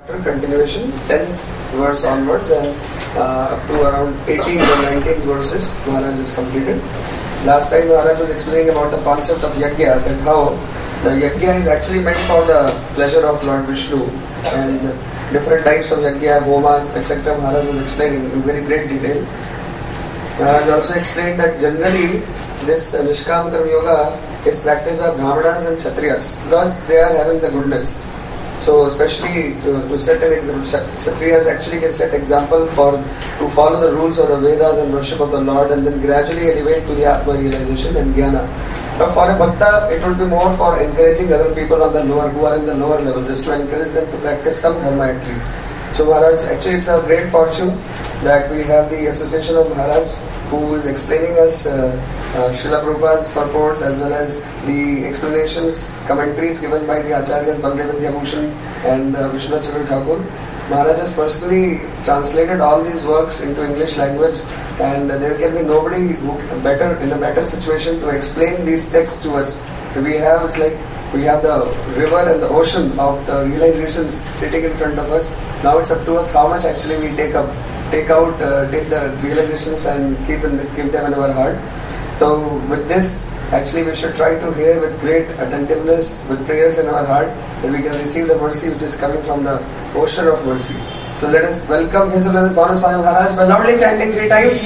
Continuation, 10th verse onwards, and up to around 18 or 19 verses Maharaj is completed. Last time Maharaj was explaining about the concept of yajna, that how the yajna is actually meant for the pleasure of Lord Vishnu, and different types of yajna, homas, etc. Maharaj was explaining in very great detail. Maharaj also explained that generally this Nishkam Karma Yoga is practiced by Brahmanas and Kshatriyas because they are having the goodness. So especially to set an example, Kshatriyas actually can set example to follow the rules of the Vedas and worship of the Lord, and then gradually elevate to the Atma realization and Jnana. But for a Bhakta, it would be more for encouraging other people on the lower, who are in the lower level, just to encourage them to practice some dharma at least. So Maharaj, actually it's a great fortune that we have the association of Maharaj, who is explaining us Srila Prabhupada's purports as well as the explanations, commentaries given by the Acharyas Baldev Vidyabhushan and Vishwanath Chandra Thakur. Maharaj has personally translated all these works into English language, and there can be nobody who in a better situation to explain these texts to us. We have the river and the ocean of the realizations sitting in front of us. Now it's up to us how much actually we take the realizations and give them in our heart. So with this, actually we should try to hear with great attentiveness, with prayers in our heart, that we can receive the mercy which is coming from the ocean of mercy. So let us welcome His Holiness Bhanu Swami Maharaj by loudly chanting 3 times.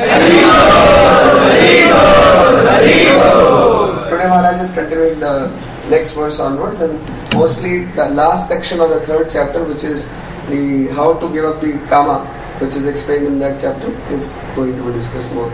Today Maharaj is continuing the next verse onwards, and mostly the last section of the 3rd chapter, which is the how to give up the kama, which is explained in that chapter, is going to be discussed more.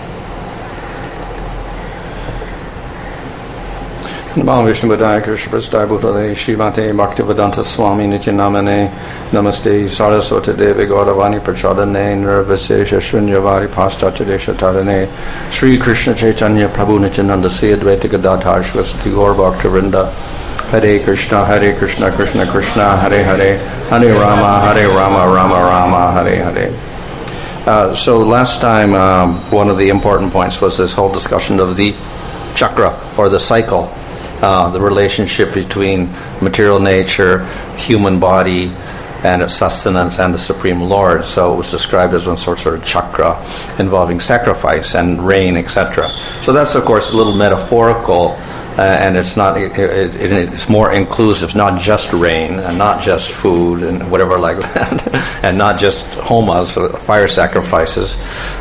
Namo Vishnu Padaya Krishna Prasthaya Bhutale Shrimate Bhaktivedanta Swami Nityanamane Namaste Saraswati Devi Gauravani Prachadane Nirvasesha Shrunyavari Paschatya Deshatarane Sri Krishna Chaitanya Prabhu Nityananda Siyadvaita Gadadhar Shvasati Gaur Bhaktivinda Hare Krishna Krishna Krishna Hare Hare Hare Rama Rama Hare Hare. So last time one of the important points was this whole discussion of the chakra, or the cycle. The relationship between material nature, human body, and its sustenance, and the Supreme Lord. So it was described as one sort of chakra involving sacrifice and rain, etc. So that's, of course, a little metaphorical, and it's not. It's more inclusive, not just rain, and not just food, and whatever like that, and not just homas, fire sacrifices.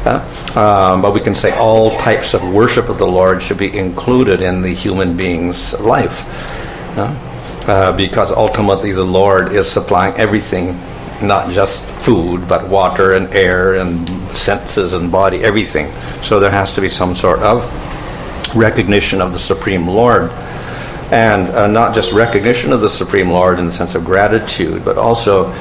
But we can say all types of worship of the Lord should be included in the human being's life, because ultimately the Lord is supplying everything, not just food, but water and air and senses and body, everything. So there has to be some sort of recognition of the Supreme Lord, and not just recognition of the Supreme Lord in the sense of gratitude, but also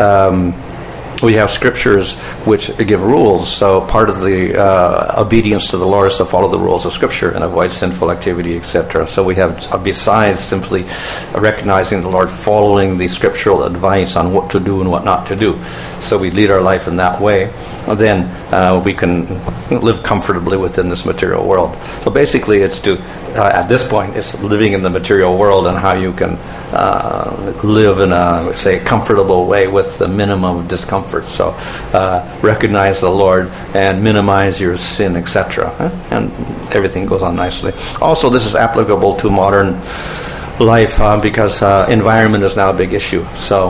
we have scriptures which give rules. So part of the obedience to the Lord is to follow the rules of Scripture and avoid sinful activity, etc. So we have, besides simply recognizing the Lord, following the scriptural advice on what to do and what not to do. So we lead our life in that way. And then we can live comfortably within this material world. So basically it's to, at this point, it's living in the material world and how you can live in a, say, comfortable way with the minimum of discomfort. So recognize the Lord and minimize your sin, etc. And everything goes on nicely. Also, this is applicable to modern life because environment is now a big issue. So,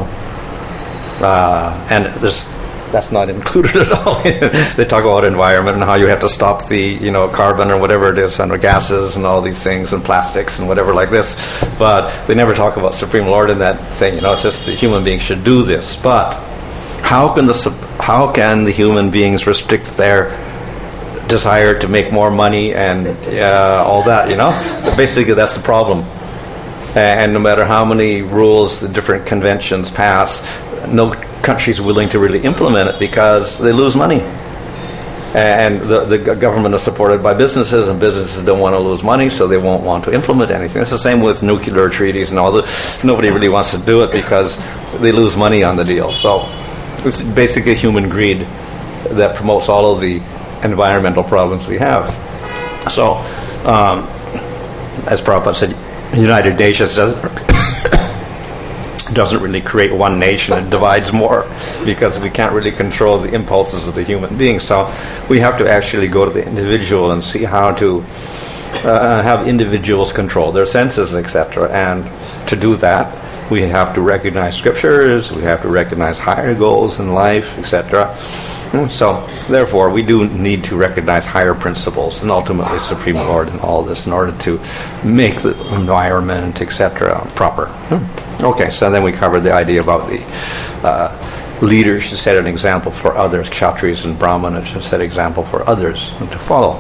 and that's not included at all. They talk about environment and how you have to stop the, carbon or whatever it is, and the gases and all these things and plastics and whatever like this. But they never talk about Supreme Lord in that thing. It's just the human beings should do this. But how can the human beings restrict their desire to make more money and all that? But basically, that's the problem. And no matter how many rules the different conventions pass, no country's willing to really implement it because they lose money. And the government is supported by businesses, and businesses don't want to lose money, so they won't want to implement anything. It's the same with nuclear treaties and all that. Nobody really wants to do it because they lose money on the deal. So it's basically human greed that promotes all of the environmental problems we have. So, as Prabhupada said, United Nations doesn't really create one nation, it divides more, because we can't really control the impulses of the human being. So we have to actually go to the individual and see how to have individuals control their senses, etc. And to do that, we have to recognize scriptures, we have to recognize higher goals in life, etc. So, therefore, we do need to recognize higher principles and ultimately Supreme Lord in all this in order to make the environment, etc., proper. Okay, so then we covered the idea about the leaders to set an example for others, Kshatriyas and Brahmanas to set an example for others to follow.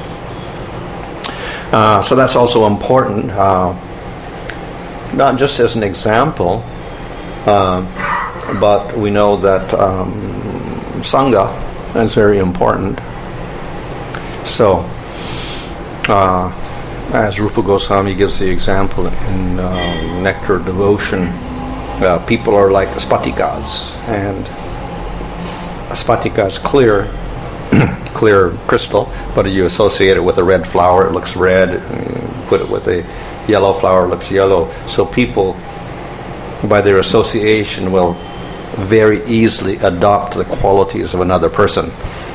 So that's also important, not just as an example, but we know that Sangha is very important. So, as Rupa Goswami gives the example in Nectar Devotion, people are like spatikas, and a spatika is clear, clear crystal, but you associate it with a red flower, it looks red. Put it with a yellow flower, it looks yellow. So people, by their association, will very easily adopt the qualities of another person.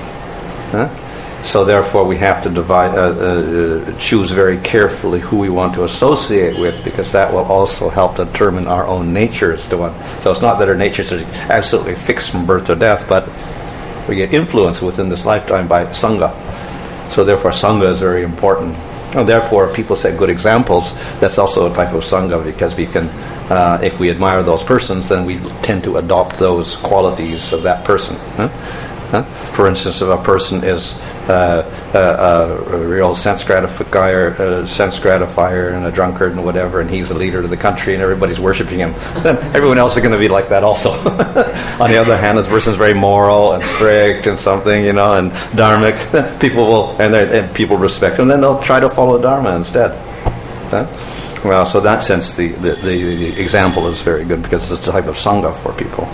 So therefore we have to choose very carefully who we want to associate with, because that will also help determine our own natures. So it's not that our natures are absolutely fixed from birth to death, but we get influence within this lifetime by Sangha. So therefore Sangha is very important. And therefore people set good examples. That's also a type of Sangha, because we can, if we admire those persons, then we tend to adopt those qualities of that person. For instance, if a person is a real sense gratifier and a drunkard and whatever, and he's the leader of the country and everybody's worshiping him, then everyone else is going to be like that also. On the other hand, this person's very moral and strict and something, and dharmic, then people will, and people respect him, and then they'll try to follow dharma instead. Well, so in that sense, the example is very good, because it's a type of sangha for people.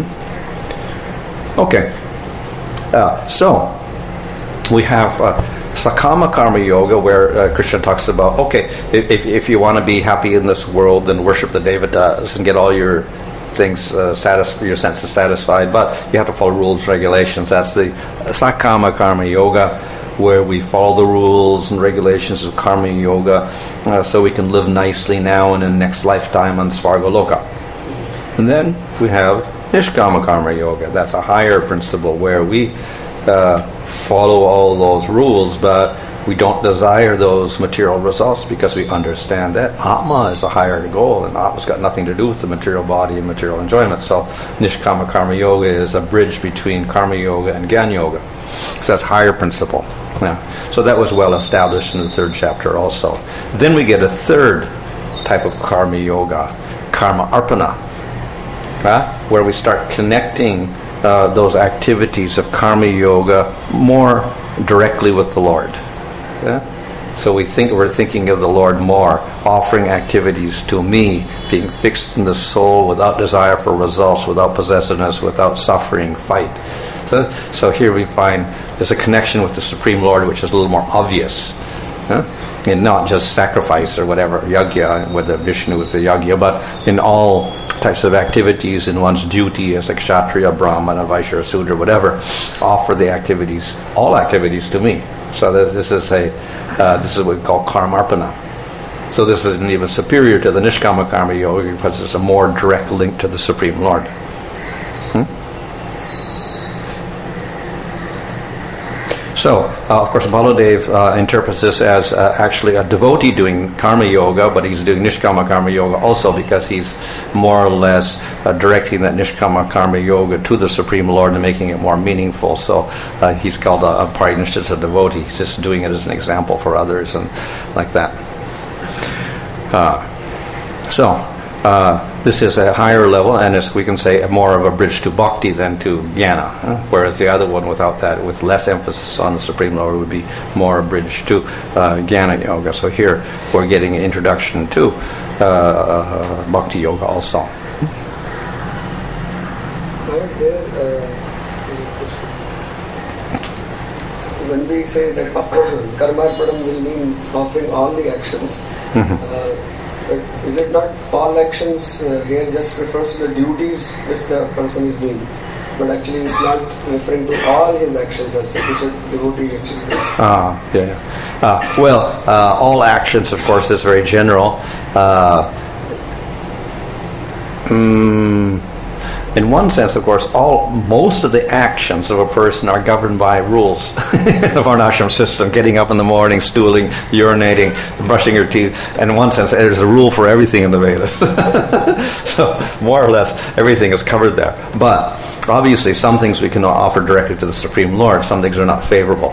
Okay. So we have Sakama Karma Yoga, where Krishna talks about, okay, if you want to be happy in this world, then worship the devatas and get all your things, your senses satisfied, but you have to follow rules, regulations. That's the Sakama Karma Yoga, where we follow the rules and regulations of Karma Yoga, so we can live nicely now and in the next lifetime on Svargaloka. And then we have Nishkama Karma Yoga. That's a higher principle, where we follow all those rules, but we don't desire those material results, because we understand that Atma is a higher goal, and Atma's got nothing to do with the material body and material enjoyment. So Nishkama Karma Yoga is a bridge between Karma Yoga and Jnana Yoga. So that's higher principle. Yeah. So that was well established in the third chapter also. Then we get a third type of Karma Yoga, Karma Arpana, where we start connecting those activities of Karma Yoga more directly with the Lord. So we're thinking of the Lord more, offering activities to me, being fixed in the soul, without desire for results, without possessiveness, without suffering, fight. So here we find there's a connection with the Supreme Lord, which is a little more obvious. And not just sacrifice or whatever, yajna, whether Vishnu is the yajna, but in all types of activities, in one's duty as a Kshatriya, Brahmana, Vaishya, Sudra, whatever, offer the activities, all activities to me. So this is what we call Karmarpana. So this is even superior to the Nishkama Karma Yoga, because it's a more direct link to the Supreme Lord. So, of course, Baladev interprets this as actually a devotee doing Karma Yoga, but he's doing Nishkama Karma Yoga also, because he's more or less directing that Nishkama Karma Yoga to the Supreme Lord and making it more meaningful. So he's called a Parinishthita devotee. He's just doing it as an example for others and like that. This is a higher level, and as we can say, more of a bridge to bhakti than to jnana. Whereas the other one, without that, with less emphasis on the Supreme Lord, would be more a bridge to jnana yoga. So here we're getting an introduction to bhakti yoga also. When we say that karmarpanam will mean offering all the actions, But is it not all actions here just refers to the duties which the person is doing? But actually it's not referring to all his actions as such, which a devotee actually does. All actions, of course, is very general. In one sense, of course, most of the actions of a person are governed by rules of our ashram system. Getting up in the morning, stooling, urinating, brushing your teeth. And in one sense, there's a rule for everything in the Vedas. So more or less, everything is covered there. But obviously, some things we can offer directly to the Supreme Lord. Some things are not favorable.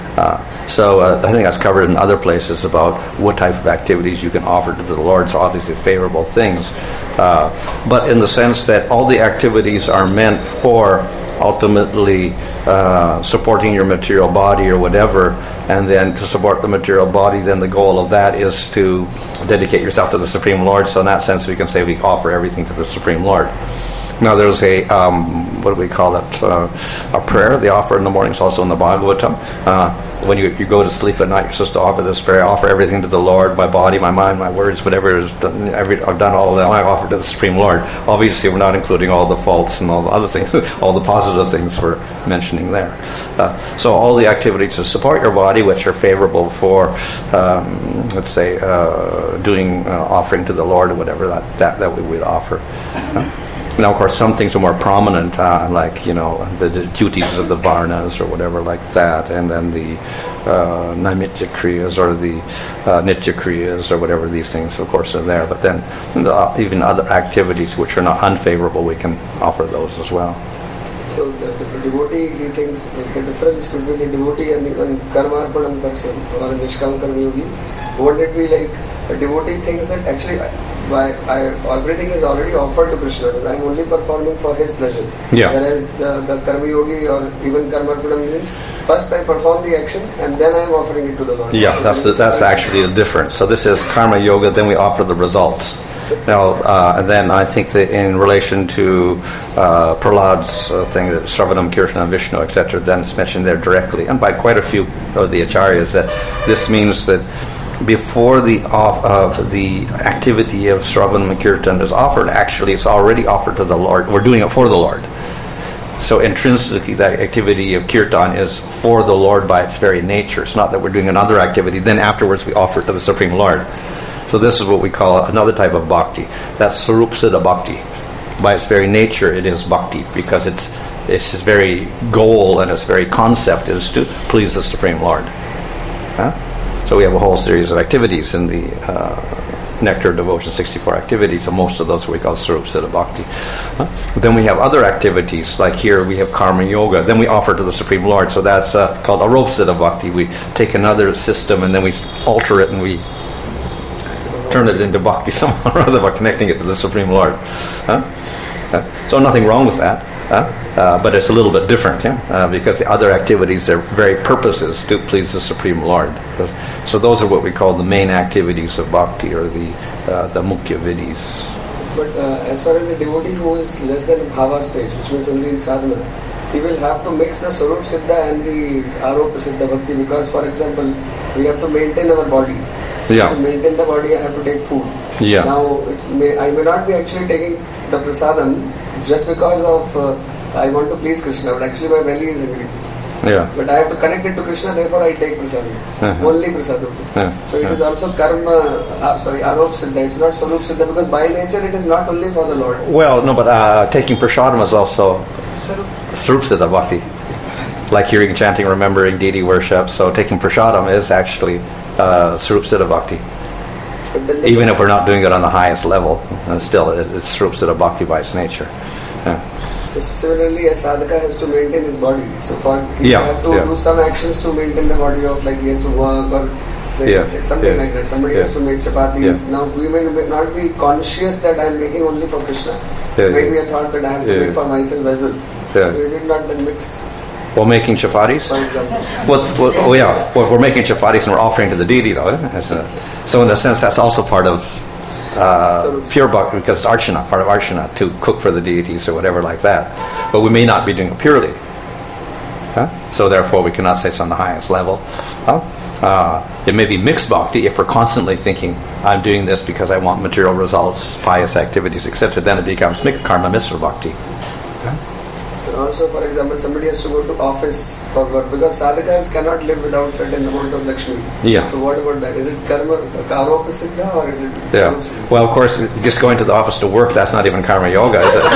So I think that's covered in other places about what type of activities you can offer to the Lord. So obviously favorable things. But in the sense that all the activities are meant for ultimately supporting your material body or whatever, and then to support the material body, then the goal of that is to dedicate yourself to the Supreme Lord. So in that sense, we can say we offer everything to the Supreme Lord. Now there's a, what do we call it, a prayer they offer in the mornings, also in the Bhagavatam. When you go to sleep at night, you're supposed to offer this prayer: offer everything to the Lord, my body, my mind, my words, whatever is done, I've done all of that, I offer to the Supreme Lord. Obviously we're not including all the faults and all the other things, all the positive things we're mentioning there. So all the activities to support your body, which are favorable for, let's say, doing offering to the Lord or whatever that we would offer. Now, of course, some things are more prominent, like, the duties of the varnas or whatever like that, and then the naimitya kriyas or the nitya kriyas or whatever, these things, of course, are there. But then even other activities which are not unfavorable, we can offer those as well. So the devotee, he thinks the difference between the devotee and the karmarpanam person or a nishkam karma yogi, wouldn't it be like a devotee thinks that actually everything is already offered to Krishna, I'm only performing for his pleasure. Yeah. Whereas the karma yogi or even karmarpanam means first I perform the action and then I am offering it to the Lord. Yeah, that's actually the difference. So this is karma yoga, then we offer the results. Now, and then I think that in relation to Prahlad's thing, that Shravanam, Kirtanam, Vishnu, etc., then it's mentioned there directly, and by quite a few of the acharyas, that this means that before the activity of Shravanam and Kirtan is offered, actually it's already offered to the Lord. We're doing it for the Lord. So intrinsically, that activity of Kirtan is for the Lord by its very nature. It's not that we're doing another activity, then afterwards we offer it to the Supreme Lord. So this is what we call another type of bhakti. That's Sarup Siddha bhakti. By its very nature, it is bhakti, because its very goal and its very concept is to please the Supreme Lord. So we have a whole series of activities in the Nectar of Devotion, 64 activities, and most of those we call Sarup Siddha bhakti. Then we have other activities, like here we have karma yoga. Then we offer to the Supreme Lord, so that's called Arop Siddha bhakti. We take another system and then we alter it and we turn it into bhakti somehow, rather by connecting it to the Supreme Lord. So nothing wrong with that, but it's a little bit different, because the other activities, their very purpose is to please the Supreme Lord. So those are what we call the main activities of bhakti, or the mukhya vidhis. But as far as a devotee who is less than bhava stage, which means only in sadhana, he will have to mix the Sarup Siddha and the Aropa Siddha bhakti, because, for example, we have to maintain our body. So to maintain the body, I have to take food. Yeah. Now, I may not be actually taking the prasadam just because of I want to please Krishna, but actually my belly is hungry. Yeah. But I have to connect it to Krishna, therefore I take prasadam. Only prasadam. So it is also karma, Arop Siddha. It's not Sarup Siddha, because by nature it is not only for the Lord. Well, no, but taking prasadam is also Sarup Siddha bhakti. Like hearing, chanting, remembering, deity worship. So taking prasadam is actually Sarup Siddha bhakti. Even if we're not doing it on the highest level, still it's Sarup Siddha bhakti by its nature. So similarly, a sadhaka has to maintain his body. So he have to do some actions to maintain the body, of like he has to work or something like that. Somebody has to make chapatis. Now we may not be conscious that I am making only for Krishna. Maybe a thought that I have to make for myself as well. So is it not then mixed? While making chapatis? For example. Well, we're making chapatis and we're offering to the deity, though. So in a sense, that's also part of pure bhakti, because it's archana, part of archana, to cook for the deities or whatever like that. But we may not be doing it purely. So therefore, we cannot say it's on the highest level. It may be mixed bhakti if we're constantly thinking, I'm doing this because I want material results, pious activities, etc. Then it becomes karma mishra bhakti. Also, for example, somebody has to go to office for work because sadhakas cannot live without certain amount of Lakshmi. Yeah. So what about that? Is it karma aropa siddha or is it Yeah. Well, of course, just going to the office to work, that's not even karma yoga, is it?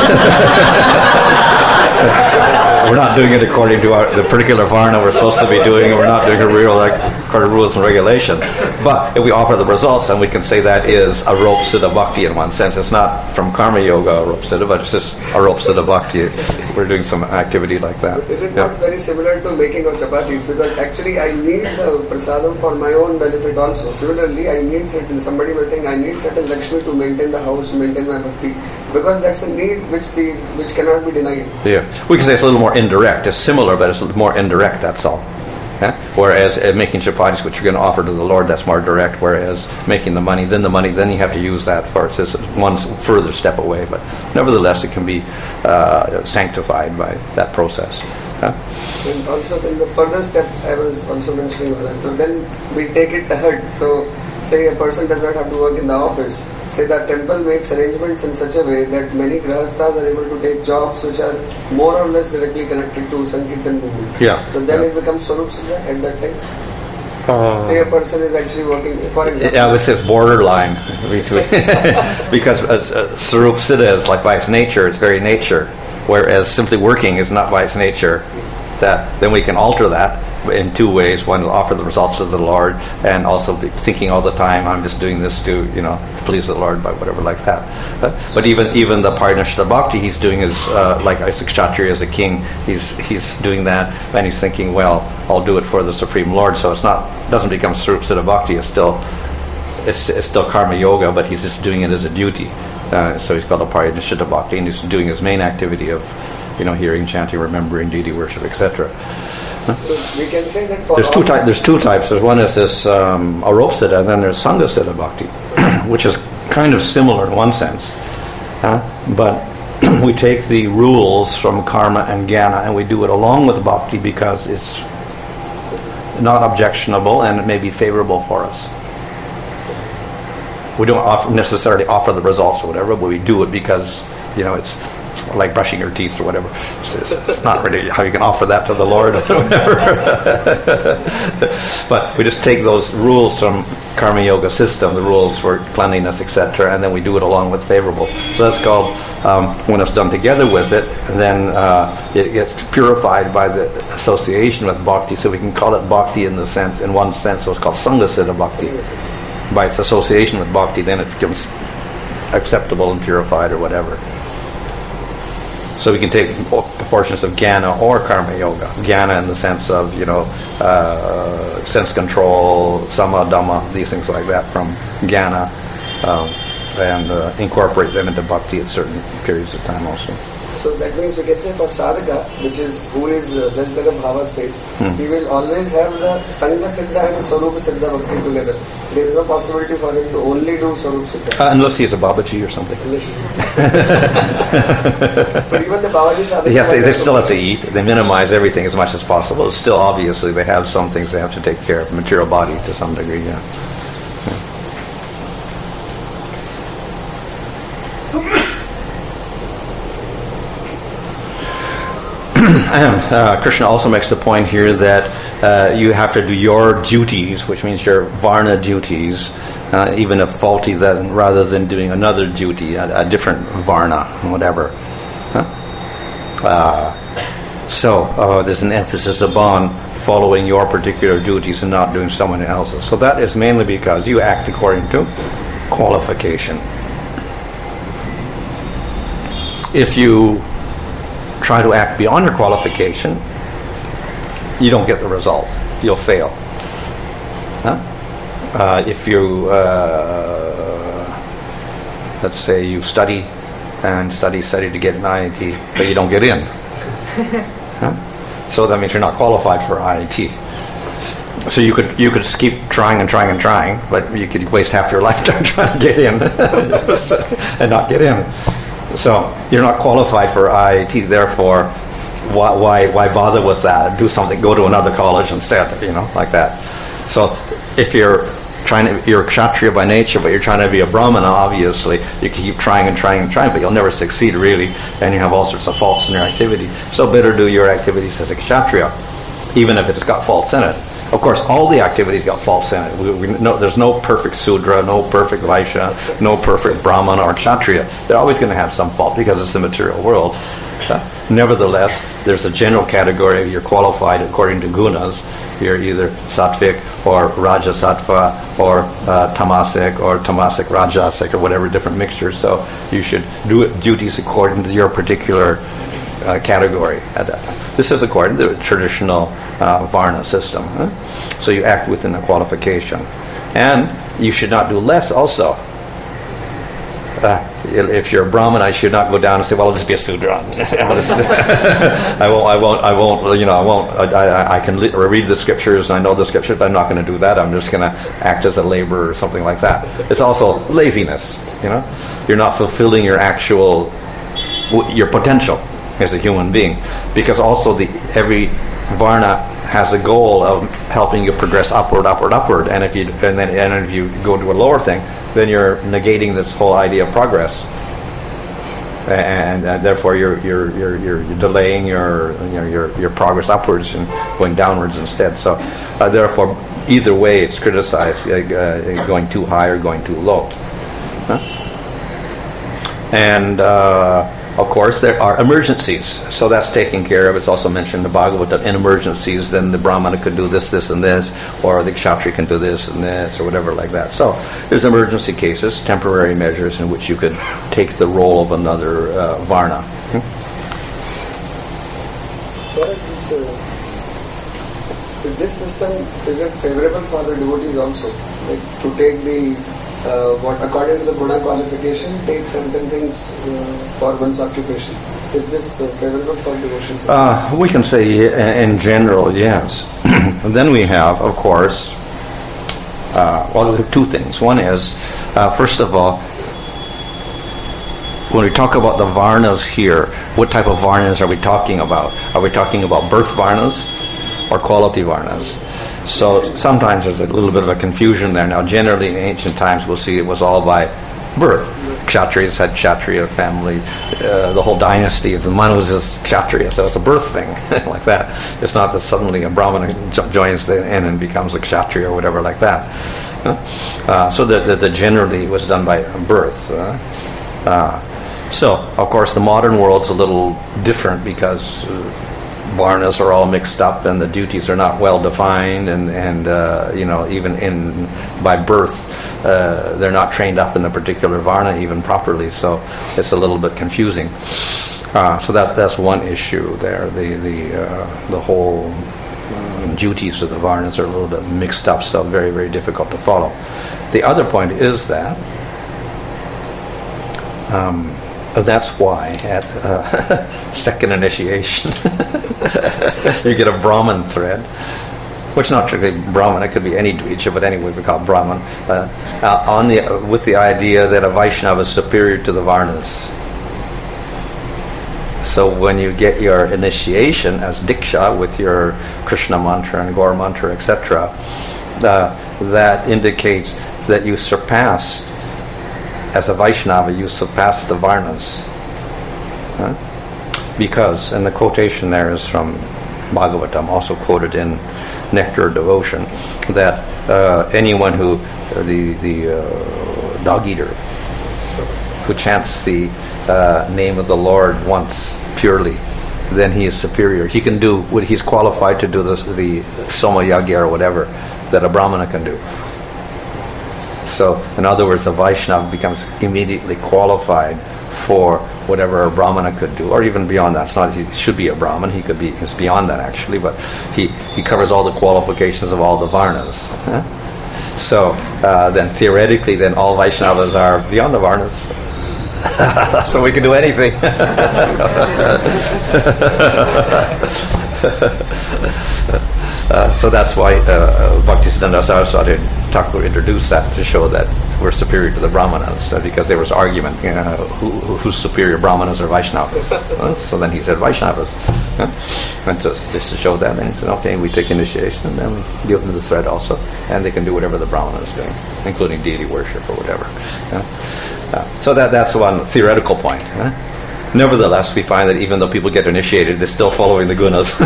We're not doing it according to the particular varna we're supposed to be doing, and we're not doing it according to rules and regulations. But if we offer the results, then we can say that is aropa siddha bhakti in one sense. It's not from karma yoga aropa siddha, but it's just aropa siddha bhakti. We're doing some activity like that. Is it not very similar to making of chapatis? Because actually I need the prasadam for my own benefit also. Similarly, I need certain, somebody was saying I need certain Lakshmi to maintain the house, maintain my bhakti. Because that's a need which cannot be denied. Yeah. We can say it's a little more indirect. It's similar, but it's more indirect, that's all. Yeah? Whereas making chapatis, which you're going to offer to the Lord, that's more direct. Whereas making the money, then you have to use that for it's just one further step away. But nevertheless, it can be sanctified by that process. And also, in the further step, I was also mentioning, so then we take it ahead. So, say a person does not have to work in the office. Say that temple makes arrangements in such a way that many grahasthas are able to take jobs which are more or less directly connected to Sankirtan movement. Yeah. So then it becomes Swarup Siddha at that time. Say a person is actually working, for example. Yeah, it's borderline between because Swarup Siddha is like by its nature, it's very nature. Whereas simply working is not by its nature. That then we can alter that in two ways. One, to offer the results of the Lord, and also be thinking all the time, I'm just doing this to please the Lord by whatever like that. But even the Parnashta Bhakti, he's doing his like as a Kshatriya, as a king, he's doing that, and he's thinking, well, I'll do it for the Supreme Lord. So doesn't become Swarup Siddha Bhakti. It's still karma yoga, but he's just doing it as a duty. So he's called a Parnashta Bhakti, and he's doing his main activity of hearing, chanting, remembering, deity worship, etc. So we can say that for there's two types. There's one is this aropa siddha, and then there's sangha siddha bhakti, which is kind of similar in one sense, but we take the rules from karma and jnana and we do it along with bhakti because it's not objectionable and it may be favorable for us. We don't necessarily offer the results or whatever, but we do it because it's like brushing your teeth or whatever. It's not really how you can offer that to the Lord or whatever. But we just take those rules from karma yoga system, the rules for cleanliness, etc., and then we do it along with favorable. So that's called, when it's done together with it, and then it gets purified by the association with bhakti, so we can call it bhakti in one sense, so it's called sangha siddha bhakti. By its association with bhakti, then it becomes acceptable and purified or whatever. So we can take portions of jnana or karma yoga. Jnana in the sense of, sense control, sama, dhamma, these things like that from jnana, and incorporate them into bhakti at certain periods of time also. So that means we can say for sadhaka, who is less than a bhava state, he will always have the sangha siddha and swarupa siddha bhakti together. There is no possibility for him to only do swarupa siddha. Unless he's a Babaji or something. But even the Babaji sadhaka... Yes, they still have to eat. They minimize everything as much as possible. Still, obviously, they have some things they have to take care of. Material body to some degree, yeah. And Krishna also makes the point here that you have to do your duties, which means your varna duties, even if faulty, then rather than doing another duty, a different varna, whatever. So there's an emphasis upon following your particular duties and not doing someone else's. So that is mainly because you act according to qualification. If you try to act beyond your qualification, you don't get the result. You'll fail. If you, let's say you study to get an IIT, but you don't get in. So that means you're not qualified for IIT. So you could keep trying, but you could waste half your lifetime trying to get in and not get in. So you're not qualified for IIT, therefore why bother with that? Do something, go to another college instead, like that. So if you're Kshatriya by nature, but you're trying to be a Brahmana, obviously, you keep trying and trying and trying, but you'll never succeed really, and you have all sorts of faults in your activity. So better do your activities as a Kshatriya, even if it's got faults in it. Of course, all the activities got faults in it. There's no perfect Sudra, no perfect Vaishya, no perfect Brahmana or Kshatriya. They're always going to have some fault because it's the material world. Nevertheless, there's a general category. You're qualified according to gunas. You're either sattvic or rajasattva or tamasic or tamasic rajasic or whatever different mixtures. So you should do duties according to your particular category at that time. This is according to the traditional Varna system. So you act within the qualification. And you should not do less also. If you're a Brahmin, I should not go down and say, "Well, I'll just be a Sudra." I can read the scriptures and I know the scriptures, but I'm not going to do that. I'm just going to act as a laborer or something like that. It's also laziness. You're not fulfilling your potential as a human being, because also every Varna has a goal of helping you progress upward, and if you go to a lower thing, then you're negating this whole idea of progress, and therefore you're delaying your progress upwards and going downwards instead. So therefore, either way, it's criticized, going too high or going too low. And of course, there are emergencies, so that's taken care of. It's also mentioned in the Bhagavata, in emergencies, then the Brahmana could do this, and this, or the Kshatriya can do this and this, or whatever like that. So there's emergency cases, temporary measures in which you could take the role of another Varna. This system, is it favorable for the devotees also? Like to take according to the Guna qualification, take certain things for one's occupation. Is this favorable for devotions? We can say in general, yes. And then we have, of course, two things. One is, first of all, when we talk about the Varnas here, what type of Varnas are we talking about? Are we talking about birth Varnas or quality Varnas? So sometimes there's a little bit of a confusion there. Now, generally in ancient times, we'll see it was all by birth. Kshatriyas had Kshatriya family. The whole dynasty of the Manus is Kshatriya, so it's a birth thing like that. It's not that suddenly a Brahmana joins in and becomes a Kshatriya or whatever like that. So that generally was done by birth. So, of course, the modern world's a little different because Varnas are all mixed up and the duties are not well defined, and even by birth they're not trained up in the particular Varna even properly, so it's a little bit confusing. So that's one issue there. The whole duties of the Varnas are a little bit mixed up, so very, very difficult to follow. The other point is that that's why at second initiation you get a Brahman thread, which is not strictly Brahman, it could be any Dvija, but anyway we call it Brahman, with the idea that a Vaishnava is superior to the Varnas. So when you get your initiation as Diksha with your Krishna mantra and Gaur mantra, etc., that indicates that you surpass, as a Vaishnava, you surpass the Varnas. Because, and the quotation there is from Bhagavatam, also quoted in Nectar of Devotion, that anyone who, the dog eater, who chants the name of the Lord once purely, then he is superior. He can do what he's qualified to do, the Soma Yagya or whatever that a Brahmana can do. So, in other words, the Vaishnava becomes immediately qualified for whatever a Brahmana could do, or even beyond that. It's not he should be a Brahman, it's beyond that actually, but he covers all the qualifications of all the Varnas. So, then theoretically, then all Vaishnavas are beyond the Varnas. So we can do anything. So that's why Bhaktisiddhanta Saraswati Thakur introduced that, to show that were superior to the Brahmanas, because there was argument, who's superior, Brahmanas or Vaishnavas. So then he said Vaishnavas. And so just to show that, and he said, okay, we take initiation, and then we give them the thread also, and they can do whatever the Brahmana is doing, including deity worship or whatever. So that's one theoretical point. Nevertheless, we find that even though people get initiated, they're still following the gunas,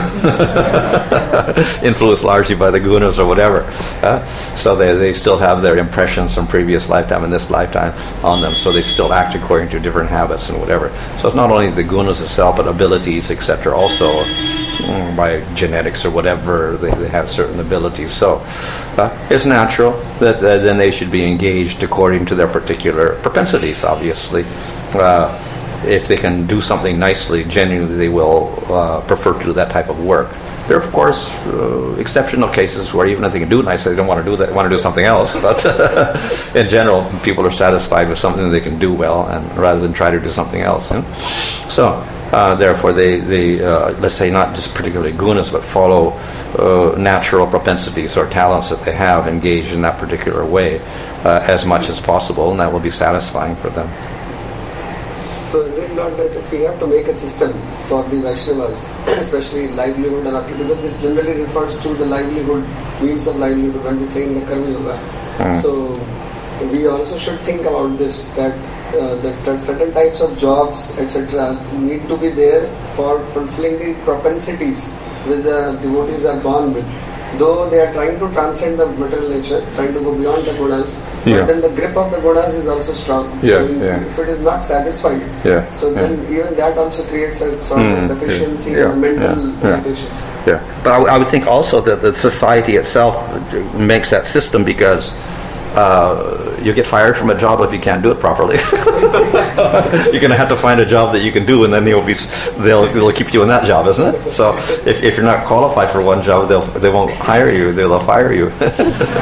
influenced largely by the gunas or whatever. So they still have their impressions from previous lifetime and this lifetime on them, so they still act according to different habits and whatever. So it's not only the gunas itself, but abilities, etc. Also, by genetics or whatever, they have certain abilities. So it's natural that then they should be engaged according to their particular propensities, obviously. If they can do something nicely, genuinely they will prefer to do that type of work. There are, of course, exceptional cases where even if they can do it nicely, they don't want to do that, want to do something else. But in general, people are satisfied with something they can do well, and rather than try to do something else. So, therefore, they let's say not just particularly gunas, but follow natural propensities or talents that they have, engaged in that particular way as much as possible, and that will be satisfying for them. So is it not that if we have to make a system for the Vaishnavas, especially livelihood and because this generally refers to the livelihood, means of livelihood when we say in the Karma Yoga. So we also should think about this, that certain types of jobs, etc. need to be there for fulfilling the propensities which the devotees are born with. Though they are trying to transcend the material nature, trying to go beyond the gunas, but then the grip of the gunas is also strong. So if it is not satisfied, so then even that also creates a sort of deficiency in the mental agitations. But I would think also that the society itself makes that system because you get fired from a job if you can't do it properly. So you're going to have to find a job that you can do, and then they'll keep you in that job, isn't it? So if you're not qualified for one job, they won't hire you; they'll fire you. What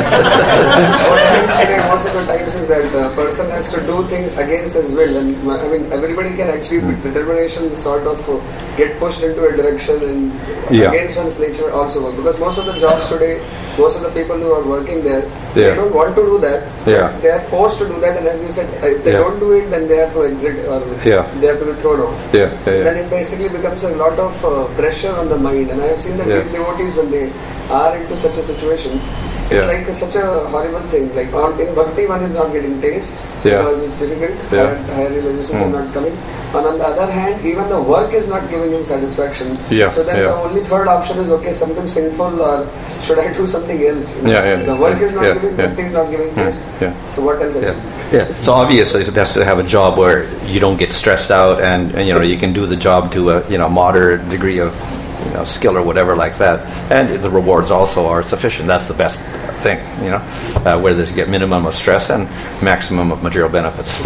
happens today most of the times is that the person has to do things against his will, and I mean everybody can actually with determination sort of get pushed into a direction and against one's nature also, because most of the jobs today, most of the people who are working there, they don't want to do that. They are forced to do that, and as you said, if they don't do it, then they have to exit or they have to be thrown out. So then it basically becomes a lot of pressure on the mind, and I have seen that these devotees, when they are into such a situation, it's like such a horrible thing. Like in bhakti, one is not getting taste because it's difficult, higher realizations are not coming. And on the other hand, even the work is not giving him satisfaction. So then the only third option is, okay, something sinful, or should I do something else? The work is not giving, bhakti is not giving taste. So what else? So obviously it's best to have a job where you don't get stressed out, and you can do the job to a moderate degree of skill or whatever like that, and the rewards also are sufficient. That's the best thing, where there's get minimum of stress and maximum of material benefits,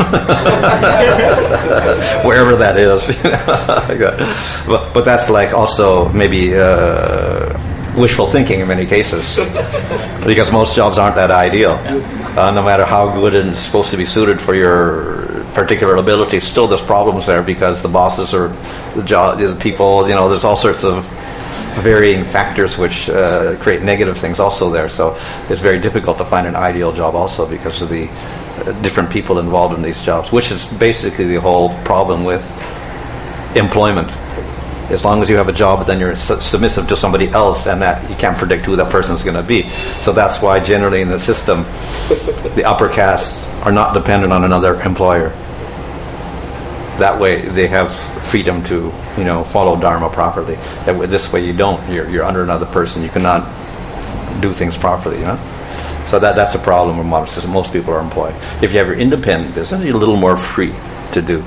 wherever that is. But that's like also maybe wishful thinking in many cases, because most jobs aren't that ideal. No matter how good and supposed to be suited for your particular ability, still there's problems there because the bosses or the people, there's all sorts of varying factors which create negative things also there. So it's very difficult to find an ideal job also because of the different people involved in these jobs, which is basically the whole problem with employment. As long as you have a job, then you're submissive to somebody else, and that you can't predict who that person's going to be. So that's why generally in the system, the upper castes are not dependent on another employer. That way they have freedom to, follow Dharma properly. This way you don't. You're under another person. You cannot do things properly, So that's a problem with modern system. Most people are employed. If you have your independent business, you're a little more free to do.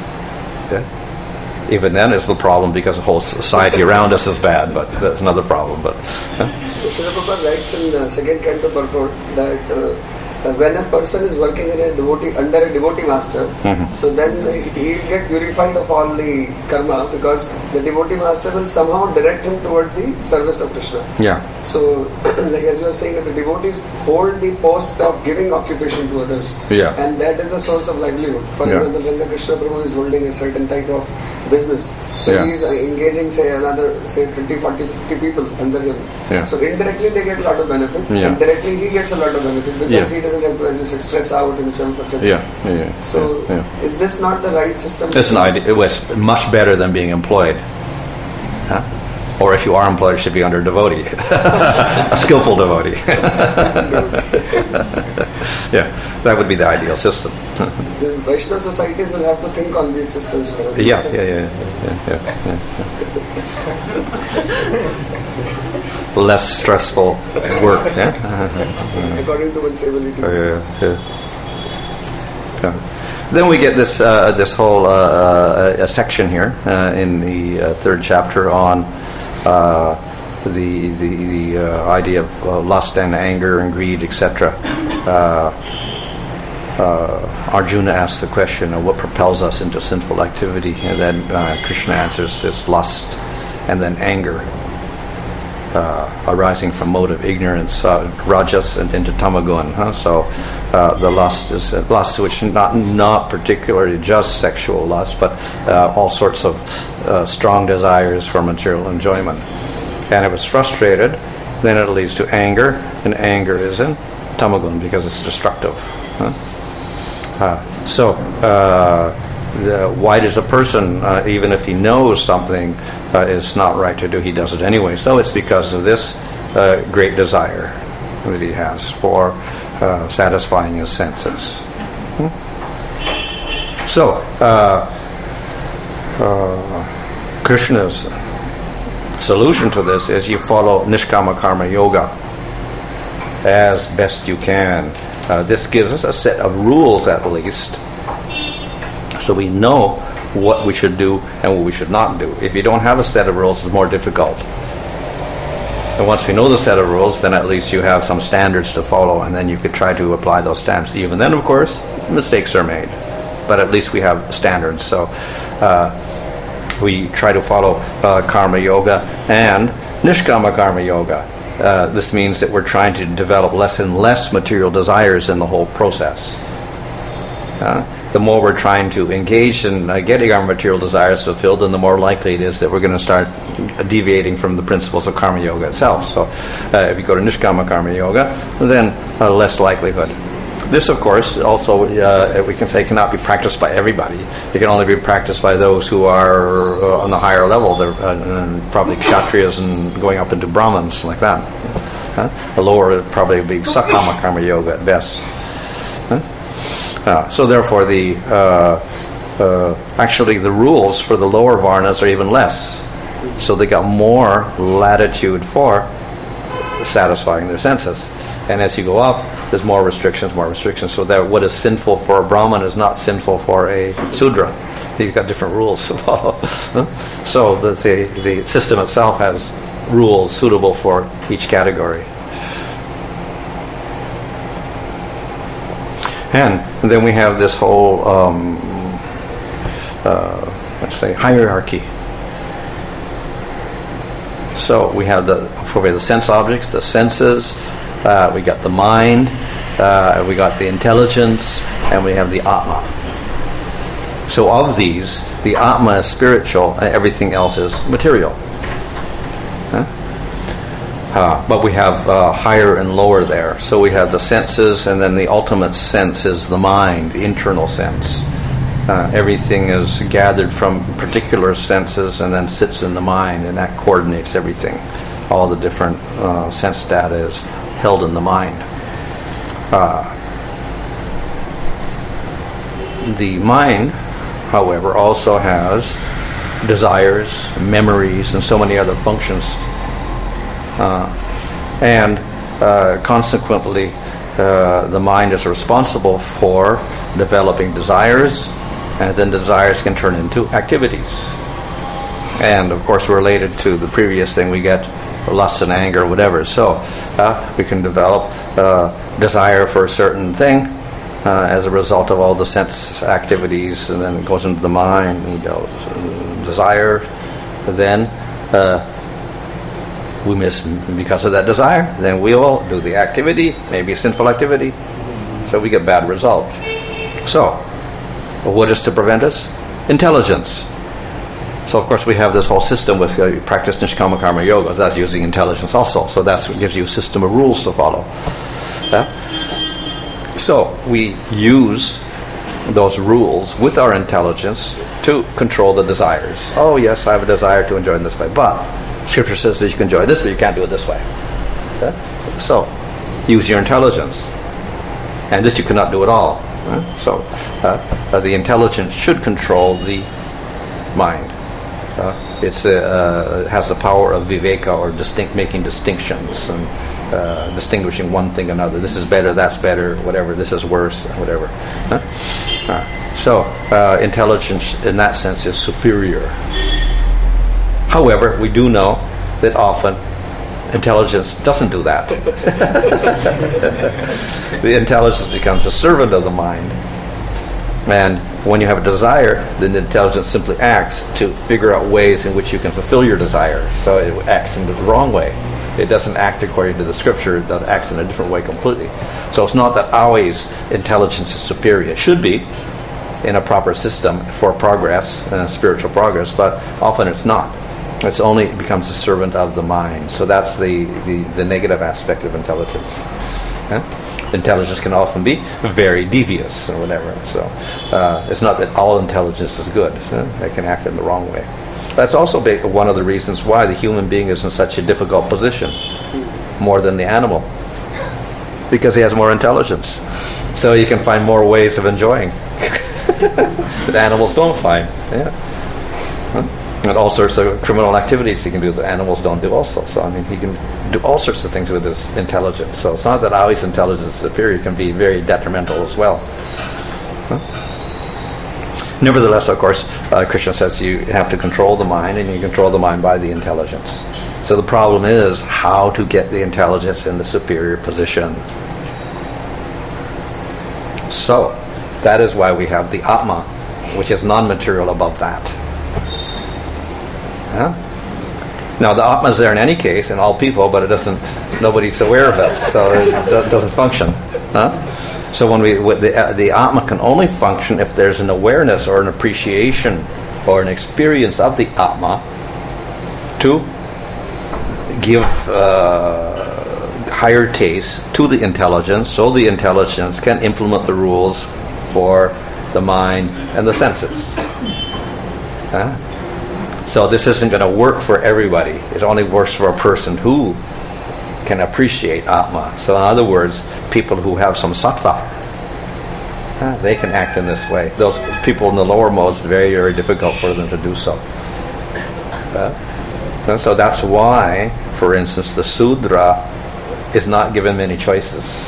Even then, it's the problem because the whole society around us is bad, but that's another problem. But Srila Prabhupada writes in the second canto purport that when a person is working in under a devotee master, so then he'll get purified of all the karma, because the devotee master will somehow direct him towards the service of Krishna. So, like as you are saying, that the devotees hold the posts of giving occupation to others, and that is the source of livelihood. For example, when the Krishna Prabhu is holding a certain type of business. So Yeah. he's engaging, say, 30, 40, 50 people under him. Yeah. So indirectly they get a lot of benefit. Yeah. Indirectly he gets a lot of benefit because Yeah. he doesn't have to, as you said, stress out himself, etc. Yeah. So yeah. is this not the right system? It's an idea. It was much better than being employed. Huh? Or if you are employed, it should be under devotee, a skillful devotee. Yeah, that would be the ideal system. The Vaishnava societies will have to think on these systems. Yeah. Less stressful work. Yeah? According to one's ability. Yeah. Then we get this whole section here in the third chapter on the idea of lust and anger and greed, etc. Arjuna asks the question of what propels us into sinful activity, and then Krishna answers it's lust, and then anger, arising from motive ignorance, rajas, and into tamagun. So the lust is lust, which not particularly just sexual lust, but all sorts of strong desires for material enjoyment. And if it's frustrated, then it leads to anger, and anger is in tamagun because it's destructive. Why does a person, even if he knows something is not right to do, he does it anyway? So it's because of this great desire that he has for satisfying his senses. So Krishna's solution to this is you follow Nishkama Karma Yoga as best you can. This gives us a set of rules, at least, so we know what we should do and what we should not do. If you don't have a set of rules, it's more difficult. And once we know the set of rules, then at least you have some standards to follow, and then you could try to apply those standards. Even then, of course, mistakes are made, but at least we have standards. So we try to follow Karma Yoga and Nishkama Karma Yoga. This means that we're trying to develop less and less material desires in the whole process. The more we're trying to engage in getting our material desires fulfilled, then the more likely it is that we're going to start deviating from the principles of Karma Yoga itself. So if you go to Nishkama Karma Yoga, then less likelihood. This, of course, also we can say cannot be practiced by everybody. It can only be practiced by those who are on the higher level. They're probably Kshatriyas and going up into Brahmins, like that. The lower would probably be Sakama Karma Yoga at best. So therefore, actually the rules for the lower Varnas are even less. So they got more latitude for satisfying their senses. And as you go up, there's more restrictions. So that what is sinful for a Brahmin is not sinful for a Sudra. He's got different rules to follow. So the system itself has rules suitable for each category. And then we have this whole, let's say, hierarchy. So we have the sense objects, the senses, we got the mind, we got the intelligence, and we have the Atma. So of these, the Atma is spiritual, and everything else is material. But we have higher and lower there. So we have the senses, and then the ultimate sense is the mind, the internal sense. Everything is gathered from particular senses and then sits in the mind, and that coordinates everything. All the different sense data is held in the mind. The mind, however, also has desires, memories, and so many other functions. Consequently, the mind is responsible for developing desires, and then desires can turn into activities. And of course, related to the previous thing, we get lust and anger, whatever. So we can develop desire for a certain thing as a result of all the sense activities, and then it goes into the mind, and we go desire, then we miss because of that desire, then we will do the activity, maybe a sinful activity, so we get bad result. So what is to prevent us? Intelligence. So of course we have this whole system with practice Nishkama Karma Yoga. That's using intelligence also. So that's what gives you a system of rules to follow. So we use those rules with our intelligence to control the desires. Oh yes, I have a desire to enjoy in this way, but Scripture says that you can enjoy this, but you can't do it this way. So use your intelligence. And this you cannot do at all. So the intelligence should control the mind. It has the power of viveka, or making distinctions and distinguishing one thing another. This is better, that's better, whatever. This is worse, whatever. So intelligence in that sense is superior. However, we do know that often intelligence doesn't do that. The intelligence becomes a servant of the mind. And when you have a desire, then the intelligence simply acts to figure out ways in which you can fulfill your desire. So it acts in the wrong way. It doesn't act according to the Scripture. It acts in a different way completely. So it's not that always intelligence is superior. It should be in a proper system for progress, spiritual progress, but often it's not. It becomes a servant of the mind. So that's the negative aspect of intelligence. Intelligence can often be very devious or whatever. So it's not that all intelligence is good. It can act in the wrong way. That's also one of the reasons why the human being is in such a difficult position, more than the animal, because he has more intelligence. So you can find more ways of enjoying that animals don't find. And all sorts of criminal activities he can do that animals don't do also. So, I mean, he can do all sorts of things with his intelligence. So it's not that always intelligence is superior. It can be very detrimental as well. Nevertheless, of course, Krishna says you have to control the mind, and you control the mind by the intelligence. So the problem is how to get the intelligence in the superior position. So that is why we have the Atma, which is non-material above that. Now the Atma is there in any case in all people, but nobody's aware of it, so it doesn't function. So when the Atma can only function if there's an awareness or an appreciation or an experience of the Atma to give higher taste to the intelligence, so the intelligence can implement the rules for the mind and the senses. So this isn't going to work for everybody. It only works for a person who can appreciate Atma. So in other words, people who have some sattva, they can act in this way. Those people in the lower modes, it's very, very difficult for them to do so. So that's why, for instance, the Sudra is not given many choices.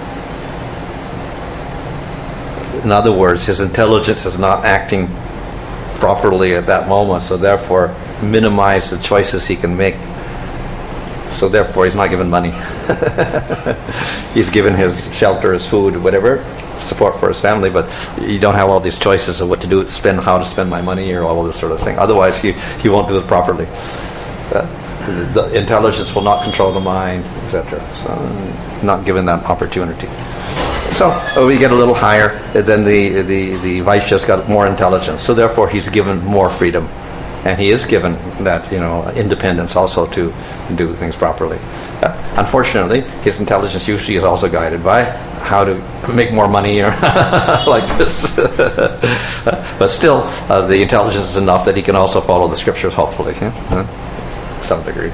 In other words, his intelligence is not acting properly at that moment, so therefore minimize the choices he can make. So therefore he's not given money. He's given his shelter, his food, whatever, support for his family, but you don't have all these choices of what to do, how to spend my money, or all of this sort of thing. Otherwise he won't do it properly. The intelligence will not control the mind, etc. So not given that opportunity. So we get a little higher, then the Vaishya's got more intelligence. So therefore he's given more freedom. And he is given that, independence also to do things properly. Unfortunately, his intelligence usually is also guided by how to make more money or like this. But still, the intelligence is enough that he can also follow the scriptures, hopefully, to some degree.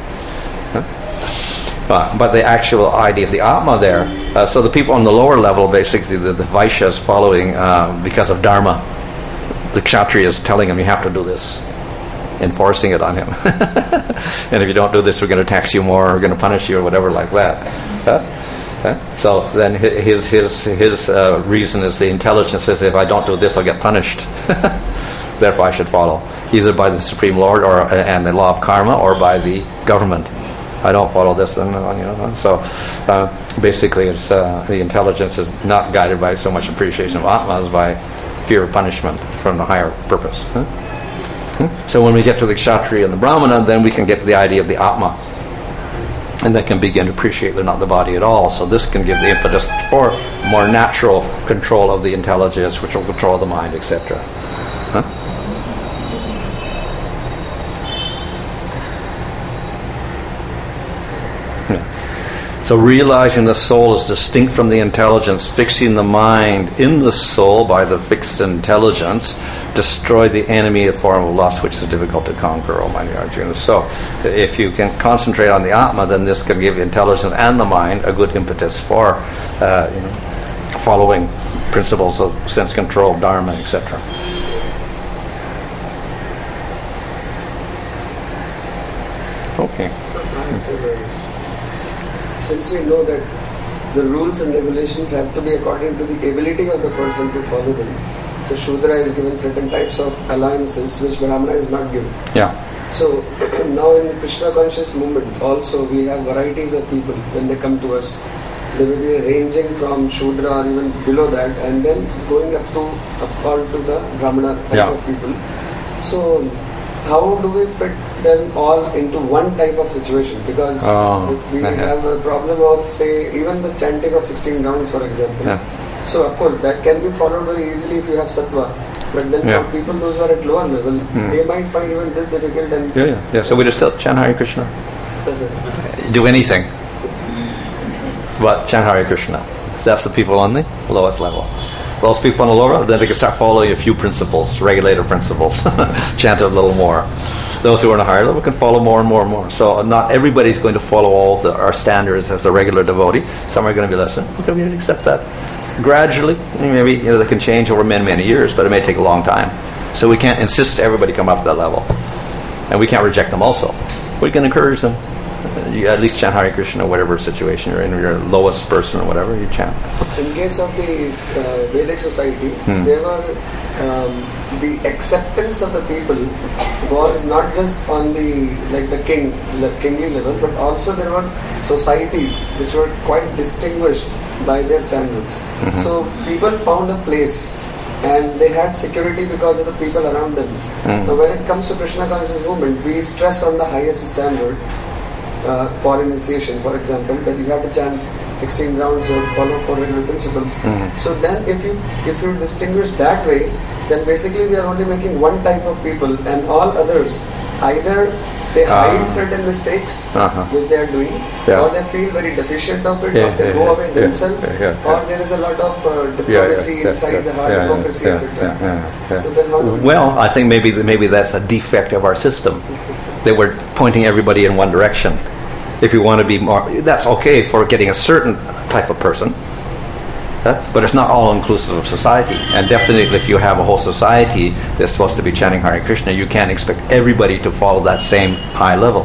But the actual idea of the Atma there, so the people on the lower level, basically the Vaishya is following because of Dharma. The Kshatriya is telling him, you have to do this, enforcing it on him. And if you don't do this, we're going to tax you more, we're going to punish you, or whatever like that. So then his reason is the intelligence says, if I don't do this, I'll get punished. Therefore I should follow, either by the Supreme Lord and the law of karma, or by the government. I don't follow this, then So basically, it's the intelligence is not guided by so much appreciation of Atma as by fear of punishment from the higher purpose. So when we get to the Kshatriya and the Brahmana, then we can get to the idea of the Atma, and they can begin to appreciate they're not the body at all. So this can give the impetus for more natural control of the intelligence, which will control the mind, etc. So realizing the soul is distinct from the intelligence, fixing the mind in the soul by the fixed intelligence, destroy the enemy of form of lust, which is difficult to conquer, O mighty Arjuna. So if you can concentrate on the Atma, then this can give the intelligence and the mind a good impetus for following principles of sense control, dharma, etc. Okay. Since we know that the rules and regulations have to be according to the ability of the person to follow them, so Shudra is given certain types of allowances which Brahmana is not given. Yeah. So now in Krishna conscious movement also we have varieties of people when they come to us. They will be ranging from Shudra or even below that, and then going up all to the Brahmana type of people. So how do we fit them all into one type of situation? Because we have a problem of, say, even the chanting of 16 rounds, for example. Yeah. So of course that can be followed very easily if you have sattva. But then for people those who are at lower level, they might find even this difficult. And So we just still chant Hare Krishna. Do anything but chant Hare Krishna. That's the people on the lowest level. Those people on the lower level, then they can start following a few principles, regulator principles. Chant a little more. Those who are on a higher level can follow more and more and more. So not everybody's going to follow all our standards as a regular devotee. Some are going to be less. Okay, we need to accept that. Gradually, maybe they can change over many, many years, but it may take a long time. So we can't insist everybody come up to that level. And we can't reject them also. We can encourage them. You at least chant Hare Krishna, whatever situation you're in, your lowest person or whatever, you chant. In case of the Vedic society, they were the acceptance of the people was not just on the kingly level, but also there were societies which were quite distinguished by their standards. So people found a place and they had security because of the people around them. Now when it comes to Krishna conscious movement, we stress on the highest standard. For initiation, for example, that you have to chant 16 rounds or follow 4 regular principles. So then if you distinguish that way, then basically we are only making one type of people, and all others either they hide certain mistakes which they are doing, or they feel very deficient of it, or they go away themselves, or there is a lot of diplomacy inside the heart, hypocrisy, etc. So then how do we I think maybe that's a defect of our system. They were pointing everybody in one direction. If you want to be more, that's okay for getting a certain type of person, but it's not all inclusive of society. And definitely if you have a whole society that's supposed to be chanting Hare Krishna, you can't expect everybody to follow that same high level.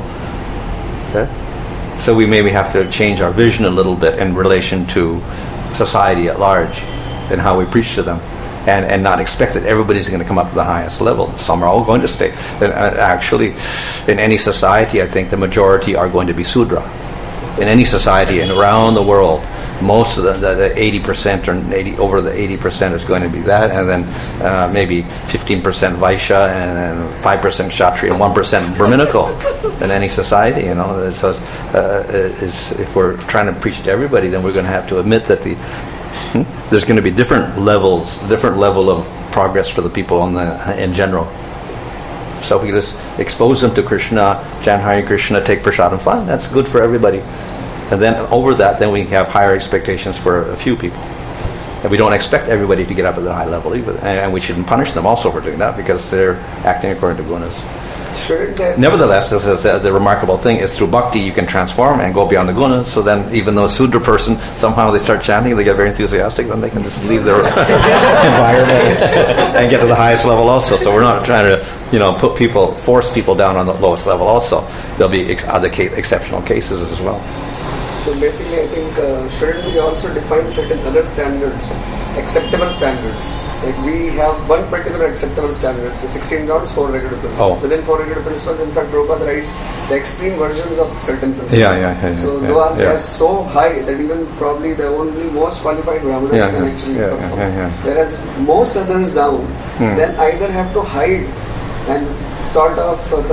So we maybe have to change our vision a little bit in relation to society at large and how we preach to them. And not expect that everybody's going to come up to the highest level. Some are all going to stay. And actually, in any society, I think the majority are going to be Sudra. In any society and around the world, most of the 80% or over the 80% is going to be that, and then maybe 15% Vaishya, and then 5% Kshatriya, and 1% Brahminical in any society. So if we're trying to preach to everybody, then we're going to have to admit that there's going to be different level of progress for the people in general. So if we just expose them to Krishna, chant Hare Krishna, take prasadam, fine, that's good for everybody. And then over that, then we have higher expectations for a few people. And we don't expect everybody to get up at the high level either. And we shouldn't punish them also for doing that, because they're acting according to gunas. Nevertheless, the remarkable thing is through bhakti you can transform and go beyond the gunas. So then even though a Sudra person, somehow they start chanting, they get very enthusiastic, then they can just leave their environment and get to the highest level also. So we're not trying to force people down on the lowest level also. There'll be other exceptional cases as well. So basically I think shouldn't we also define certain other standards, acceptable standards? Like we have one particular acceptable standard, so 16 rounds, 4 regular principles. Within 4 regular principles, in fact, Prabhupada writes the extreme versions of certain principles. So they are so high that even probably the only most qualified Brahmanas can actually perform. Whereas most others down, then either have to hide and sort of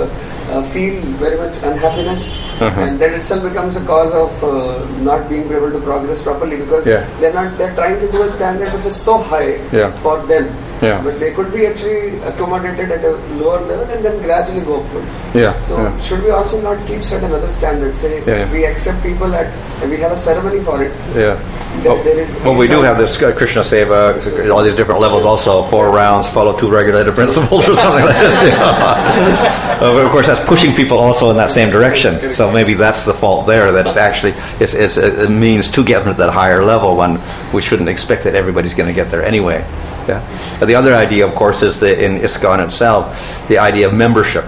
feel very much unhappiness, Uh-huh. and that itself becomes a cause of not being able to progress properly, because Yeah. they're trying to do a standard which is so high Yeah. for them. Yeah. But they could be actually accommodated at a lower level and then gradually go upwards. Yeah. So yeah. should we also not keep certain other standards? Say Yeah, yeah. we accept people and we have a ceremony for it. Yeah. There is Well, we do have this Krishna Seva, all these different levels also, 4 rounds, follow 2 regulated principles or something like this. You know? But of course, that's pushing people also in that same direction. So maybe that's the fault there. That's actually, it's a means to get to that higher level when we shouldn't expect that everybody's going to get there anyway. Yeah. But the other idea, of course, is in ISKCON itself, the idea of membership.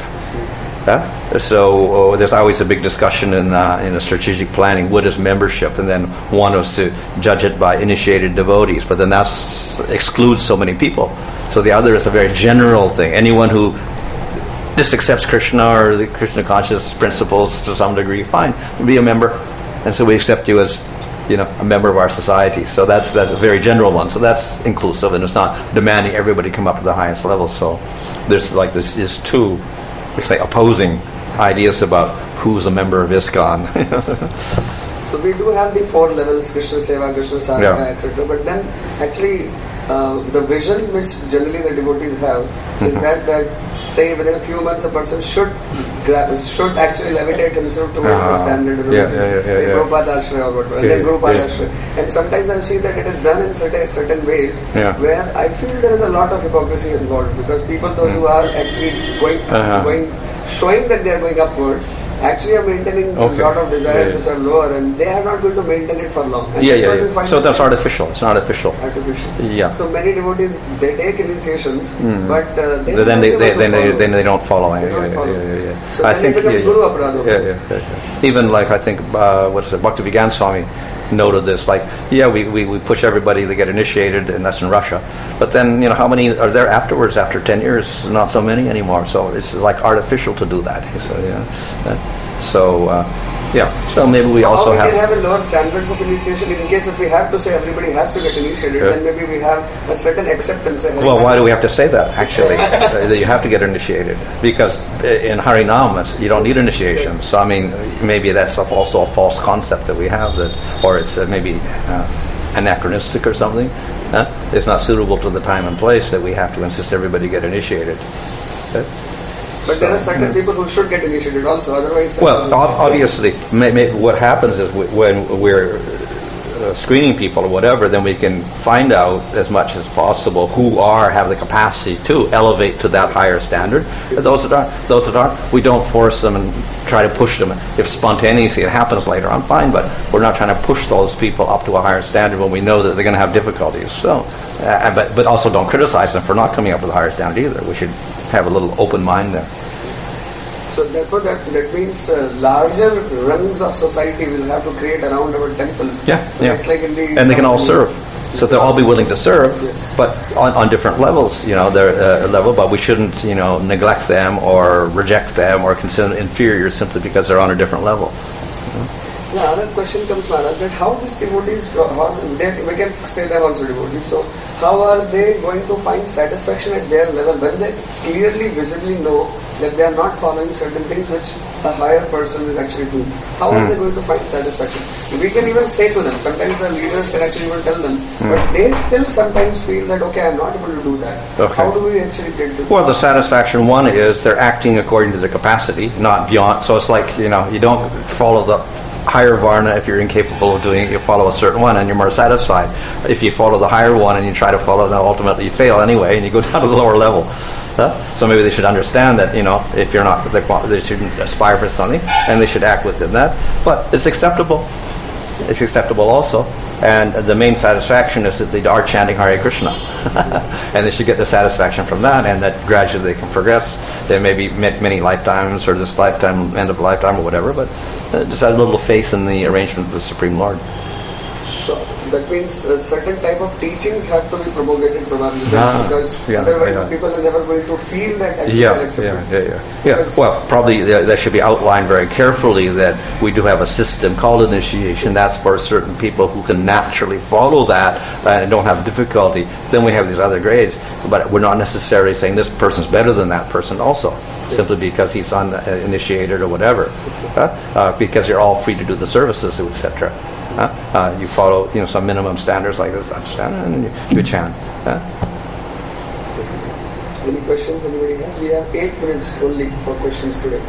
So there's always a big discussion in the strategic planning. What is membership? And then one was to judge it by initiated devotees, but then that excludes so many people. So the other is a very general thing. Anyone who just accepts Krishna or the Krishna conscious principles to some degree, fine, be a member. And so we accept you as, a member of our society. So that's a very general one. So that's inclusive, and it's not demanding everybody come up to the highest level. So there's these two, we say, opposing ideas about who's a member of ISKCON. So we do have the 4 levels: Krishna Seva, Krishna Saraka, Yeah. etc. But then actually the vision which generally the devotees have is that say within a few months a person should actually levitate himself towards the standard, which is say Prabhupada Ashraya or whatever, and then Gurupada Ashraya. And sometimes I've seen that it is done in certain ways where I feel there is a lot of hypocrisy involved, because people, those who are actually showing that they are going upwards, actually are maintaining a lot of desires which are lower, and they are not going to maintain it for long. And So that's artificial. It's not artificial. Artificial. Yeah. So many devotees, they take initiations, but then they don't follow. So I then think it becomes Guru Aparadha also. Even like I think Bhaktivedanta Swami noted this. Like, we push everybody to get initiated, and that's in Russia. But then how many are there afterwards? After 10 years, not so many anymore. So it's like artificial to do that. So maybe we also can have a lower standards of initiation in case if we have to say everybody has to get initiated, then maybe we have a certain acceptance. Well, why do we have to say that, actually? That you have to get initiated? Because in Harinam, you don't need initiation. So, maybe that's also a false concept that we have, or it's maybe anachronistic or something. It's not suitable to the time and place that we have to insist everybody get initiated. But there are certain people who should get initiated also, otherwise... Well, obviously, what happens is when we're screening people or whatever, then we can find out as much as possible who have the capacity to elevate to that higher standard. But those that aren't, we don't force them and try to push them. If spontaneously it happens later on, fine, but we're not trying to push those people up to a higher standard when we know that they're going to have difficulties. So, but also don't criticize them for not coming up with a higher standard either. We should have a little open mind there. So therefore that means larger rungs of society will have to create around our temples. It's like in the... And they can all serve. So they'll all be willing to serve, but on different levels, they're level, but we shouldn't, neglect them or reject them or consider them inferior simply because they're on a different level. Yeah, another question comes, Maharaj, that how these devotees, we can say they're also devotees, so how are they going to find satisfaction at their level when they clearly, visibly know that they are not following certain things which a higher person is actually doing? How are they going to find satisfaction? We can even say to them, sometimes the leaders can actually even tell them, but they still sometimes feel that, okay, I'm not able to do that. Okay. How do we actually get to... Well, the satisfaction one is they're acting according to their capacity, not beyond. So it's like, you don't follow the higher varna if you're incapable of doing it. You follow a certain one and you're more satisfied. If you follow the higher one and you try to follow, then ultimately you fail anyway and you go down to the lower level. So maybe they should understand that, if you're not, they shouldn't aspire for something and they should act within that. But it's acceptable. It's acceptable also. And the main satisfaction is that they are chanting Hare Krishna. And they should get the satisfaction from that, and that gradually they can progress. There may be many lifetimes, or this lifetime, end of lifetime, or whatever, but just have a little faith in the arrangement of the Supreme Lord. So that means certain type of teachings have to be propagated probably because otherwise people are never going to feel that actually are accepted. Well, probably that should be outlined very carefully that we do have a system called initiation. That's for certain people who can naturally follow that and don't have difficulty. Then we have these other grades, but we're not necessarily saying this person's better than that person also, simply because he's uninitiated or whatever. Because you're all free to do the services, etc. You follow, some minimum standards like this, and you chant. Any questions anybody has? We have 8 minutes only for questions today.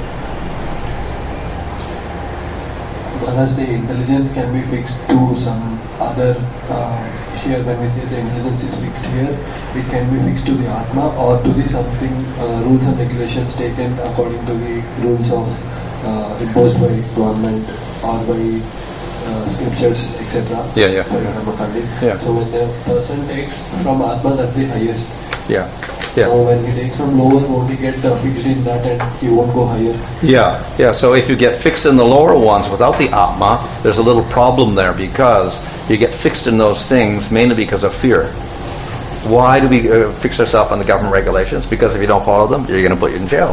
Unless the intelligence can be fixed to some other, here when we say the intelligence is fixed here, it can be fixed to the Atma or to the something rules and regulations taken according to the rules of imposed by government or by scriptures, etc. So when the person takes from Atma, that's the highest. Now when he takes from lower, won't he get fixed in that and he won't go higher? So if you get fixed in the lower ones without the Atma, there's a little problem there because you get fixed in those things mainly because of fear. Why do we fix ourselves on the government regulations? Because if you don't follow them, you're going to put you in jail.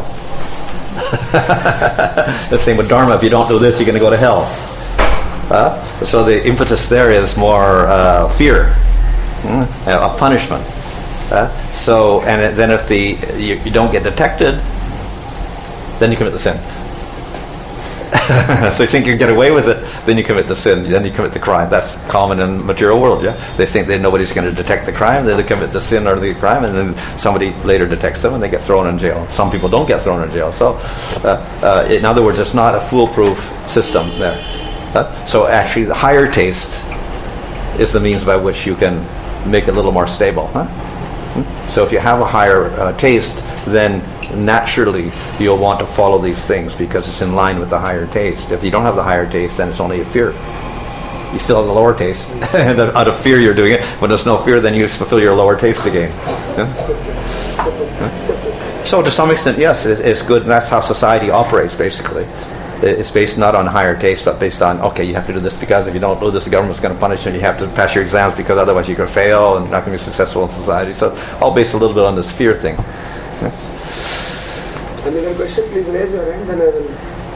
The same with Dharma. If you don't do this, you're going to go to hell. So the impetus there is more fear, a punishment. Then if you don't get detected, then you commit the sin. So you think you can get away with it, then you commit the sin, then you commit the crime. That's common in the material world, They think that nobody's going to detect the crime, then they commit the sin or the crime, and then somebody later detects them and they get thrown in jail. Some people don't get thrown in jail. So, in other words, it's not a foolproof system there. So actually the higher taste is the means by which you can make it a little more stable. So if you have a higher taste, then naturally you'll want to follow these things because it's in line with the higher taste. If you don't have the higher taste, then it's only a fear. You still have the lower taste, and out of fear you're doing it. When there's no fear, then you fulfill your lower taste again. So to some extent, yes, it's good, and that's how society operates basically. It's based not on higher taste, but based on, okay, you have to do this because if you don't do this, the government's going to punish you, and you have to pass your exams because otherwise you're going to fail and not going to be successful in society. So all based a little bit on this fear thing. Any other question? Please raise your hand, then I will...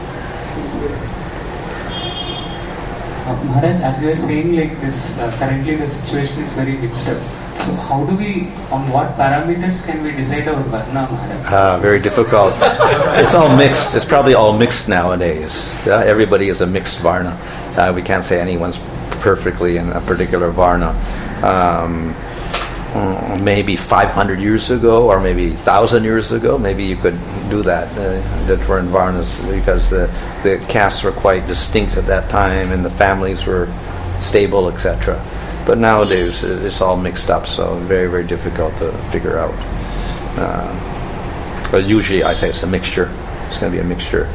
Maharaj, as you were saying, like this, currently the situation is very mixed up. So how do we, on what parameters can we decide our varna, Maharaj? Very difficult. It's all mixed. It's probably all mixed nowadays. Everybody is a mixed varna. We can't say anyone's perfectly in a particular varna. Maybe 500 years ago or maybe 1,000 years ago, maybe you could do that, different varnas, because the castes were quite distinct at that time and the families were stable, etc. But nowadays it's all mixed up, so very, very difficult to figure out. But usually I say it's a mixture. It's going to be a mixture.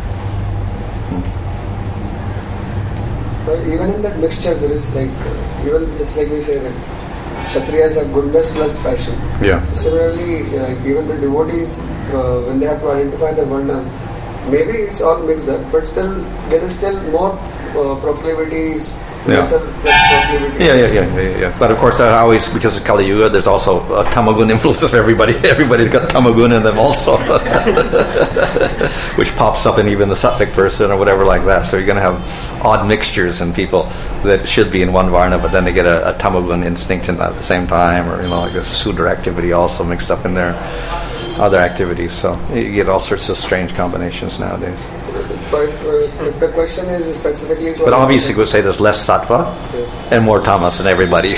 But even in that mixture, there is even just like we say that Kshatriyas have goodness plus passion. So similarly, even the devotees, when they have to identify the varna, maybe it's all mixed up, but still there is still more proclivities. Lesser proclivities. But of course, always, because of Kali Yuga, there's also a tamagun influence of everybody. Everybody's got tamagun in them also, which pops up in even the sattvic person or whatever like that. So you're going to have odd mixtures in people that should be in one varna, but then they get a tamagun instinct at the same time, or like a Sudra activity also mixed up in there. Other activities, so you get all sorts of strange combinations nowadays. If the question is specifically... But obviously we would say there's less sattva and more tamas in everybody.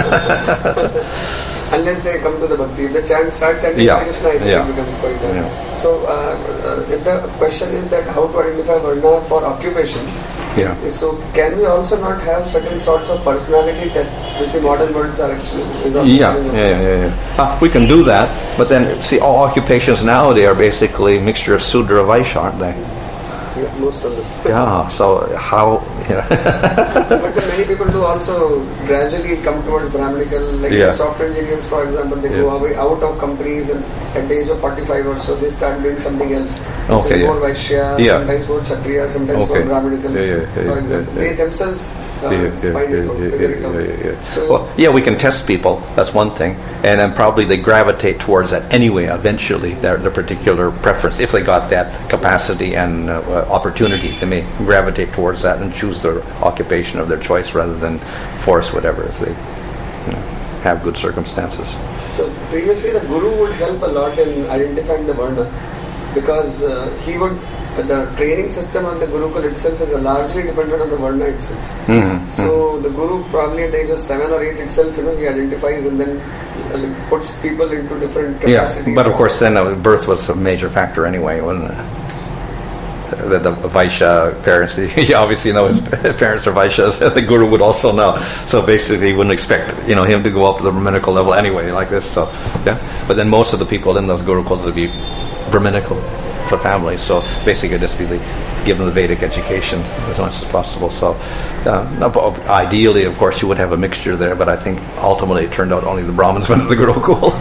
Unless they come to the bhakti. If they start chanting Krishna, I think it becomes quite hard. So if the question is that how to identify varna for occupation, so can we also not have certain sorts of personality tests which the modern worlds are actually... We can do that, but then see, all occupations nowadays are basically a mixture of Sudra Vaishya, aren't they? Yeah, most of them. Yeah, so how, But then many people do also gradually come towards Brahminical, like Yeah. software engineers, for example, they go away out of companies and at the age of 45 or so, they start doing something else. Which Okay, is yeah. more Vaishya, Yeah. sometimes more Kshatriya, sometimes Okay. more Brahminical, Yeah, for example. They themselves find it out, figure it out. So, Well, yeah, we can test people. That's one thing, and then probably they gravitate towards that anyway. Eventually, their particular preference, if they got that capacity and opportunity, they may gravitate towards that and choose the occupation of their choice rather than force whatever if they have good circumstances. So previously the guru would help a lot in identifying the varna because he would, the training system of the Gurukul itself is largely dependent on the varna itself. So the guru probably at the age of 7 or 8 itself, he identifies and then puts people into different capacities. Yeah, but of course then birth was a major factor anyway, wasn't it? The Vaishya parents, he obviously knows his parents are Vaishyas. The guru would also know. So basically, he wouldn't expect him to go up to the Brahminical level anyway, like this. So yeah, but then most of the people in those gurukuls would be Brahminical for families. So basically, just be given the Vedic education as much as possible. So ideally, of course, you would have a mixture there. But I think ultimately, it turned out only the Brahmins went to the gurukul.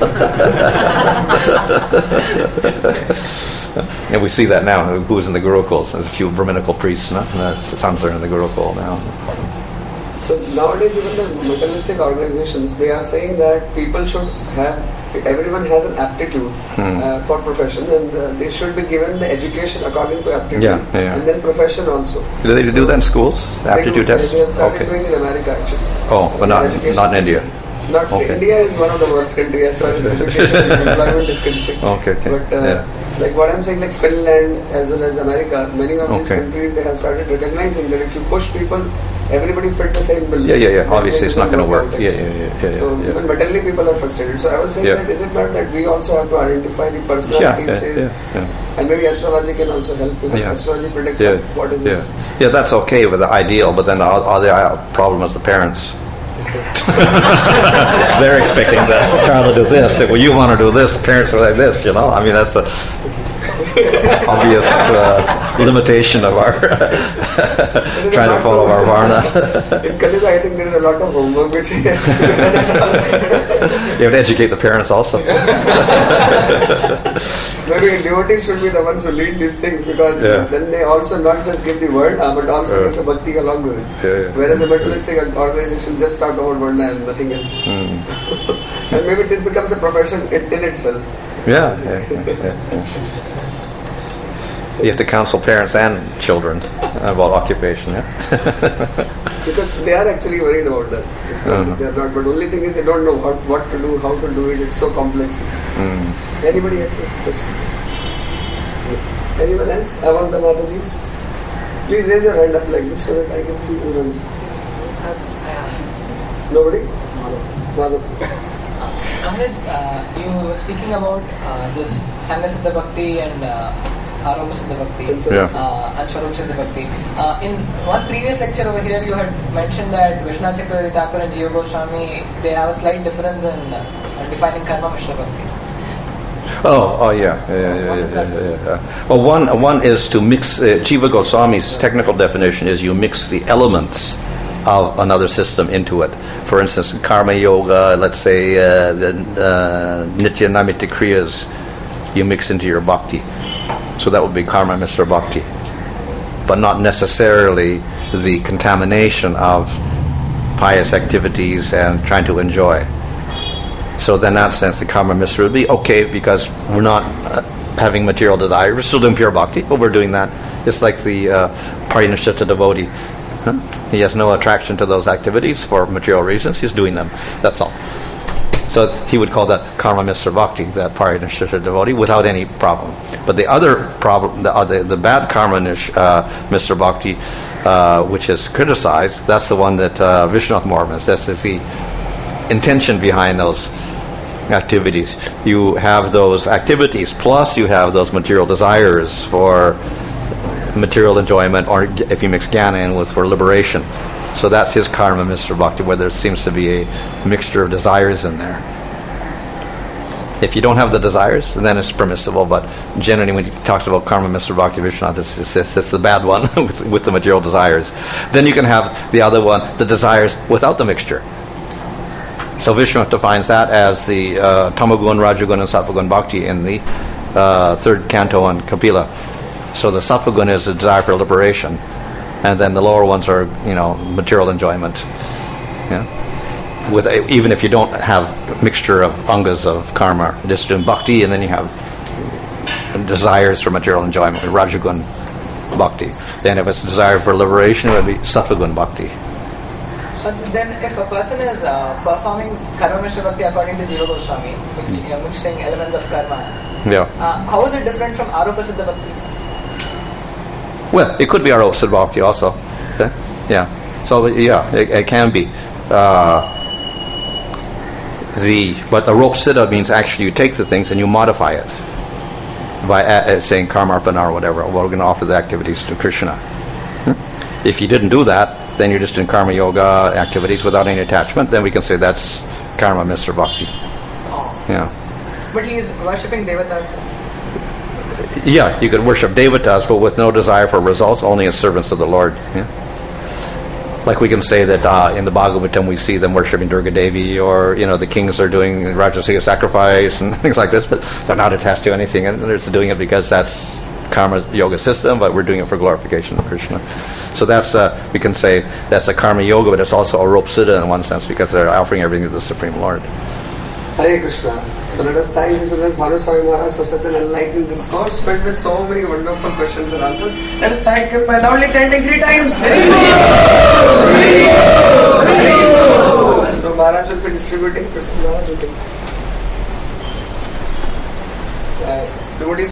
And we see that now. Who's in the gurukuls? There's a few Brahminical priests, and their sons are in the gurukul now. So nowadays, even the materialistic organizations, they are saying that people should have, everyone has an aptitude for profession, and they should be given the education according to aptitude, and then profession also. Do they do that in schools? The aptitude tests? They have started doing in America actually. Oh, but not in India. Not India is one of the worst countries as far as education and employment is concerned. Okay. But like what I'm saying, like Finland as well as America, many of these countries, they have started recognizing that if you push people, everybody fit the same bill. Yeah. Obviously, it's not going to work. So even materially, people are frustrated. So I was saying that is it not that we also have to identify the personalities, and maybe astrology can also help because astrology predicts what is this. Yeah, that's okay with the ideal, but then the other problem is the parents. They're expecting the child to do this. Well, you want to do this. Parents are like this, I mean, that's the obvious limitation of our trying to follow our varna. In Kali Yuga, I think there is a lot of homework which has to be done. You have to educate the parents also. Maybe devotees should be the ones who lead these things because then they also not just give the word but also give the bhakti along with it. Whereas a materialistic organization just talk about varna and nothing else. And maybe this becomes a profession in itself. Yeah. You have to counsel parents and children about occupation, Because they are actually worried about that. It's not that they are not, but the only thing is they don't know what to do, how to do it. It's so complex. Anybody else has a question? Anyone else among the Matajis? Please raise your hand up like this so that I can see who runs. Nobody? Madhav. You were speaking about this Sangha Siddha Bhakti and Aropa Siddha Bhakti and Swarup Siddha Bhakti. In one previous lecture over here, you had mentioned that Vishnu Chakravarti Thakur and Jiva Goswami, they have a slight difference in defining Karma Mishra Bhakti. Yeah. Well, one is to mix. Jiva Goswami's technical definition is you mix the elements of another system into it. For instance, karma yoga, let's say the nitya naimitya kriyas, you mix into your bhakti. So that would be karma mishra bhakti, but not necessarily the contamination of pious activities and trying to enjoy. So then in that sense, the karma mishra would be okay because we're not having material desire. We're still doing pure bhakti, but we're doing that. It's like the parinishita devotee. He has no attraction to those activities for material reasons. He's doing them. That's all. So he would call that karma mishra bhakti, that parinishita devotee, without any problem. But the other problem, the bad karma mishra bhakti, which is criticized, that's the one that Vishnu Maharaj, that's the intention behind those activities. You have those activities, plus you have those material desires for material enjoyment, or if you mix jnana in with for liberation. So that's his karma mishra bhakti, where there seems to be a mixture of desires in there. If you don't have the desires, then it's permissible. But generally, when he talks about karma, Mr. Bhakti Vishwanath, it's the bad one with the material desires. Then you can have the other one, the desires without the mixture. So Vishwanath defines that as the Tamagun, Rajagun, and Sattvagun Bhakti in the third canto on Kapila. So the Sattvagun is a desire for liberation, and then the lower ones are, material enjoyment. Yeah. Even if you don't have a mixture of angas of karma, just doing bhakti, and then you have desires for material enjoyment, Rajagun Bhakti. Then if it's a desire for liberation, it would be Sattvagun Bhakti. But then if a person is performing karma mishra bhakti according to Jiva Goswami, mixing elements of karma, how is it different from aropa siddha bhakti? Well, it could be aropa siddha bhakti also. Okay? Yeah. So it can be. But aropa siddha means actually you take the things and you modify it by saying karma arpana or whatever. We're going to offer the activities to Krishna. If you didn't do that, then you're just in karma yoga activities without any attachment, then we can say that's karma mishra bhakti. Yeah. But he is worshipping devatas. Yeah, you could worship devatas, but with no desire for results, only as servants of the Lord. Yeah. Like we can say that in the Bhagavatam we see them worshipping Durga Devi, or the kings are doing Rajasiya sacrifice and things like this, but they're not attached to anything, and they're just doing it because that's karma yoga system, but we're doing it for glorification of Krishna. So that's we can say that's a karma yoga, but it's also aropa siddha in one sense because they're offering everything to the Supreme Lord. Hare Krishna. So let us thank His Holiness Bhanu Swami Maharaj for such an enlightening discourse filled with so many wonderful questions and answers. Let us thank him by loudly chanting 3 times. So Maharaj will be distributing. Krishna Maharaj will be. Devotees